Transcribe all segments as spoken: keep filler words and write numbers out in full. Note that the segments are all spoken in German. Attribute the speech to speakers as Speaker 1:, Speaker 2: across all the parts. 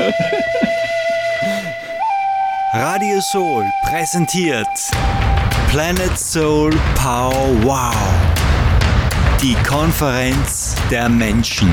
Speaker 1: Radio Soul präsentiert Planet Soul Power Wow. Die Konferenz der Menschen.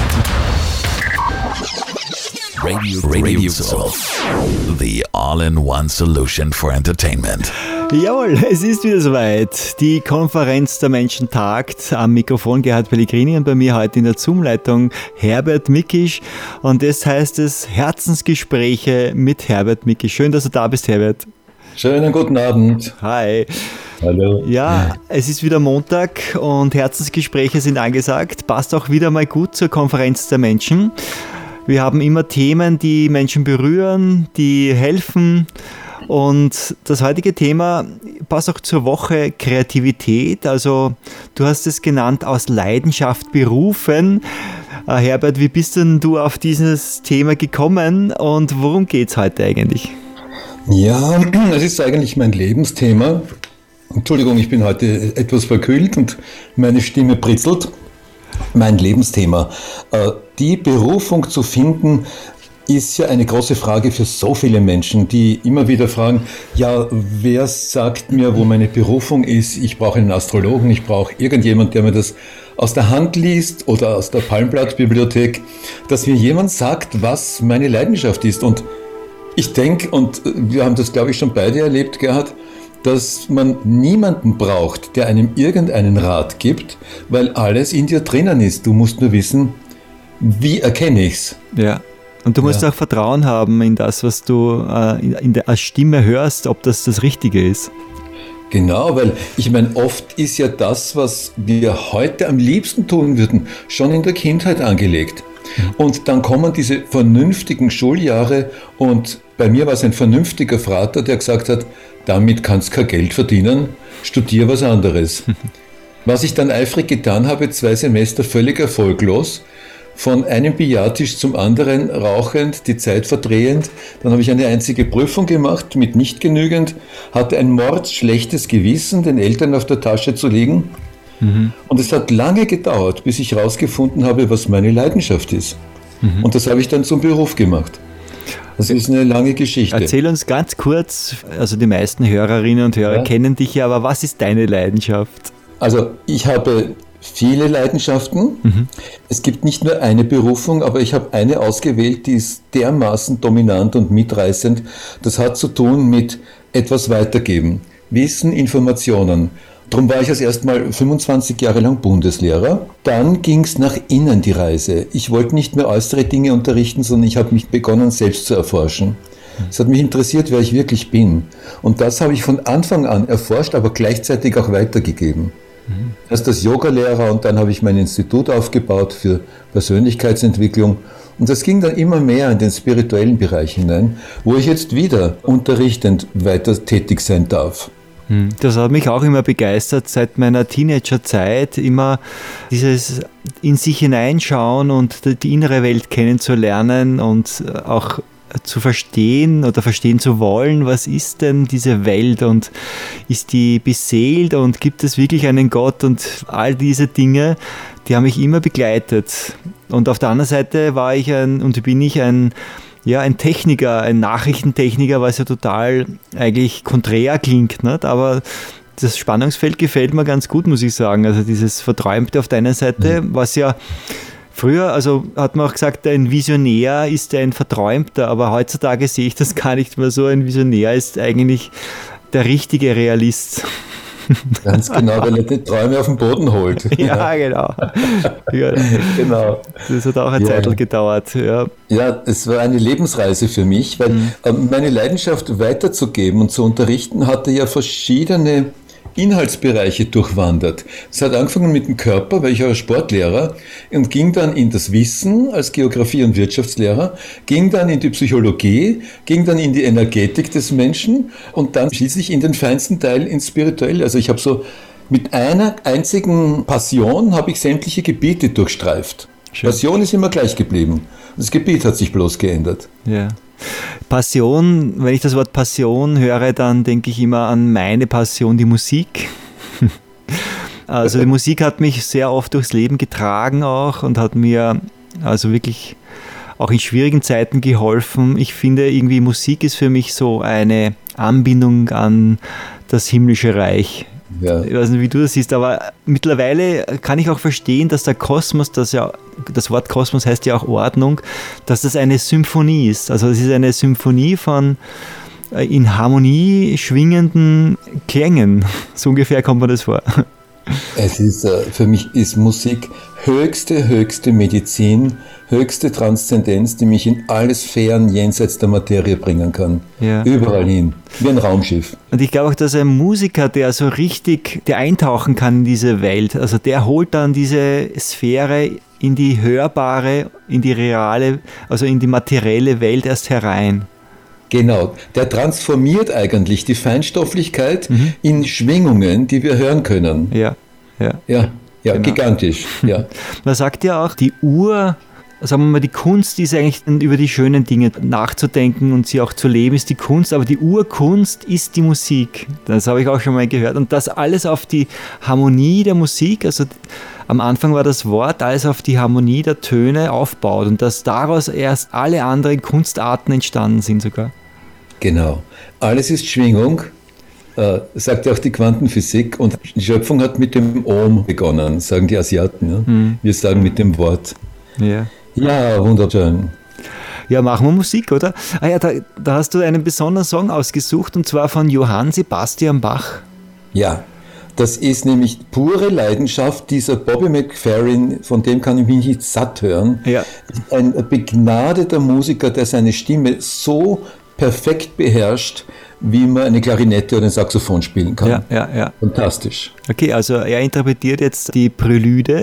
Speaker 2: Radio, Radio Soul, the all-in-one solution for entertainment.
Speaker 1: Jawohl, es ist wieder soweit. Die Konferenz der Menschen tagt. Am Mikrofon Gerhard Pellegrini und bei mir heute in der Zoom-Leitung Herbert Mikisch. Und das heißt es Herzensgespräche mit Herbert Mikisch. Schön, dass du da bist, Herbert.
Speaker 3: Schönen guten Abend.
Speaker 1: Hi.
Speaker 3: Hallo.
Speaker 1: Ja, es ist wieder Montag und Herzensgespräche sind angesagt. Passt auch wieder mal gut zur Konferenz der Menschen. Wir haben immer Themen, die Menschen berühren, die helfen. Und das heutige Thema passt auch zur Woche Kreativität. Also du hast es genannt, aus Leidenschaft berufen. Äh, Herbert, wie bist denn du auf dieses Thema gekommen und worum geht es heute eigentlich?
Speaker 3: Ja, es ist eigentlich mein Lebensthema. Entschuldigung, ich bin heute etwas verkühlt und meine Stimme britzelt. Mein Lebensthema. Äh, die Berufung zu finden, ist ja eine große Frage für so viele Menschen, die immer wieder fragen, ja, wer sagt mir, wo meine Berufung ist? Ich brauche einen Astrologen, ich brauche irgendjemand, der mir das aus der Hand liest oder aus der Palmblattbibliothek, dass mir jemand sagt, was meine Leidenschaft ist. Und ich denke, und wir haben das, glaube ich, schon beide erlebt, Gerhard, dass man niemanden braucht, der einem irgendeinen Rat gibt, weil alles in dir drinnen ist. Du musst nur wissen, wie erkenne ich's?
Speaker 1: Ja. Und du musst ja auch Vertrauen haben in das, was du äh, in, in der als Stimme hörst, ob das das Richtige ist.
Speaker 3: Genau, weil ich meine, oft ist ja das, was wir heute am liebsten tun würden, schon in der Kindheit angelegt. Und dann kommen diese vernünftigen Schuljahre und bei mir war es ein vernünftiger Vater, der gesagt hat, damit kannst du kein Geld verdienen, studier was anderes. Was ich dann eifrig getan habe, zwei Semester völlig erfolglos, von einem Billardtisch zum anderen rauchend, die Zeit verdrehend. Dann habe ich eine einzige Prüfung gemacht mit nicht genügend, hatte ein mordsschlechtes Gewissen, den Eltern auf der Tasche zu liegen. Mhm. Und es hat lange gedauert, bis ich herausgefunden habe, was meine Leidenschaft ist. Mhm. Und das habe ich dann zum Beruf gemacht. Das ist eine lange Geschichte.
Speaker 1: Erzähl uns ganz kurz, also die meisten Hörerinnen und Hörer ja. kennen dich ja, aber was ist deine Leidenschaft?
Speaker 3: Also ich habe viele Leidenschaften. Mhm. Es gibt nicht nur eine Berufung, aber ich habe eine ausgewählt, die ist dermaßen dominant und mitreißend. Das hat zu tun mit etwas weitergeben. Wissen, Informationen. Darum war ich erst erstmal fünfundzwanzig Jahre lang Bundeslehrer. Dann ging es nach innen die Reise. Ich wollte nicht mehr äußere Dinge unterrichten, sondern ich habe mich begonnen, selbst zu erforschen. Es hat mich interessiert, wer ich wirklich bin. Und das habe ich von Anfang an erforscht, aber gleichzeitig auch weitergegeben. Mhm. Erst als Yogalehrer und dann habe ich mein Institut aufgebaut für Persönlichkeitsentwicklung. Und das ging dann immer mehr in den spirituellen Bereich hinein, wo ich jetzt wieder unterrichtend weiter tätig sein darf.
Speaker 1: Das hat mich auch immer begeistert, seit meiner Teenagerzeit, immer dieses in sich hineinschauen und die innere Welt kennenzulernen und auch zu verstehen oder verstehen zu wollen, was ist denn diese Welt und ist die beseelt und gibt es wirklich einen Gott und all diese Dinge, die haben mich immer begleitet. Und auf der anderen Seite war ich ein und bin ich ein Ja, ein Techniker, ein Nachrichtentechniker, was ja total eigentlich konträr klingt, nicht? Aber das Spannungsfeld gefällt mir ganz gut, muss ich sagen. Also dieses Verträumte auf der einen Seite, mhm. was ja früher, also hat man auch gesagt, ein Visionär ist ein Verträumter, aber heutzutage sehe ich das gar nicht mehr so. Ein Visionär ist eigentlich der richtige Realist.
Speaker 3: Ganz genau, weil er die Träume auf den Boden holt.
Speaker 1: Ja, genau. Ja,
Speaker 3: genau.
Speaker 1: Das hat auch eine
Speaker 3: ja.
Speaker 1: Zeit gedauert. Ja.
Speaker 3: ja, es war eine Lebensreise für mich, weil mhm. meine Leidenschaft weiterzugeben und zu unterrichten hatte ja verschiedene Inhaltsbereiche durchwandert. Es hat angefangen mit dem Körper, weil ich war Sportlehrer und ging dann in das Wissen als Geografie- und Wirtschaftslehrer, ging dann in die Psychologie, ging dann in die Energetik des Menschen und dann schließlich in den feinsten Teil ins Spirituelle. Also ich habe so mit einer einzigen Passion habe ich sämtliche Gebiete durchstreift. Schön. Passion ist immer gleich geblieben. Das Gebiet hat sich bloß geändert.
Speaker 1: Ja. Passion, wenn ich das Wort Passion höre, dann denke ich immer an meine Passion, die Musik. Also die Musik hat mich sehr oft durchs Leben getragen auch und hat mir also wirklich auch in schwierigen Zeiten geholfen. Ich finde irgendwie Musik ist für mich so eine Anbindung an das himmlische Reich. Ja. Ich weiß nicht, wie du das siehst, aber mittlerweile kann ich auch verstehen, dass der Kosmos, das ja, das Wort Kosmos heißt ja auch Ordnung, dass das eine Symphonie ist. Also es ist eine Symphonie von in Harmonie schwingenden Klängen. So ungefähr kommt man das vor.
Speaker 3: Es ist, für mich ist Musik höchste, höchste Medizin, höchste Transzendenz, die mich in alle Sphären jenseits der Materie bringen kann. Ja. Überall hin, wie ein Raumschiff.
Speaker 1: Und ich glaube auch, dass ein Musiker, der so richtig, der eintauchen kann in diese Welt, also der holt dann diese Sphäre in die hörbare, in die reale, also in die materielle Welt erst herein.
Speaker 3: Genau, der transformiert eigentlich die Feinstofflichkeit mhm. in Schwingungen, die wir hören können.
Speaker 1: Ja, ja.
Speaker 3: Ja, ja genau. Gigantisch. Ja.
Speaker 1: Man sagt ja auch, die Ur, sagen wir mal, die Kunst ist eigentlich über die schönen Dinge nachzudenken und sie auch zu leben, ist die Kunst, aber die Urkunst ist die Musik. Das habe ich auch schon mal gehört. Und das alles auf die Harmonie der Musik, also am Anfang war das Wort, alles auf die Harmonie der Töne aufbaut und dass daraus erst alle anderen Kunstarten entstanden sind sogar.
Speaker 3: Genau. Alles ist Schwingung, äh, sagt ja auch die Quantenphysik, und die Schöpfung hat mit dem Om begonnen, sagen die Asiaten. Ja? Hm. Wir sagen mit dem Wort.
Speaker 1: Ja,
Speaker 3: ja, wunderschön.
Speaker 1: Ja, machen wir Musik, oder? Ah ja, da, da hast du einen besonderen Song ausgesucht, und zwar von Johann Sebastian Bach.
Speaker 3: Ja. Das ist nämlich pure Leidenschaft, dieser Bobby McFerrin, von dem kann ich mich nicht satt hören. Ja. Ein begnadeter Musiker, der seine Stimme so perfekt beherrscht, wie man eine Klarinette oder ein Saxophon spielen kann.
Speaker 1: Ja, ja, ja.
Speaker 3: Fantastisch.
Speaker 1: Okay, also er interpretiert jetzt die Prälude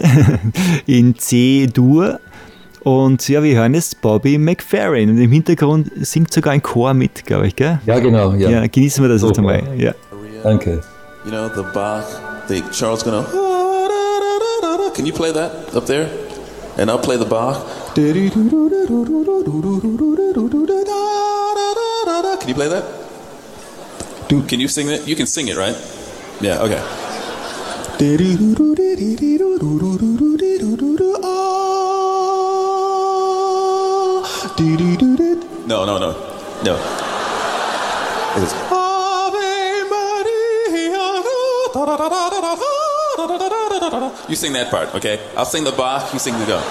Speaker 1: in C-Dur. Und ja, wir hören jetzt Bobby McFerrin. Und im Hintergrund singt sogar ein Chor mit, glaube ich, gell?
Speaker 3: Ja, genau. Ja,
Speaker 1: ja genießen wir das jetzt einmal. Ja.
Speaker 3: Danke.
Speaker 4: You know, the Bach, the Charles gonna, can you play that up there? And I'll play the Bach. Can you play that? Can you sing it? You can sing it, right? Yeah, okay. No, no, no, no. It's You sing that part, okay? I'll sing the Bach, you sing the go.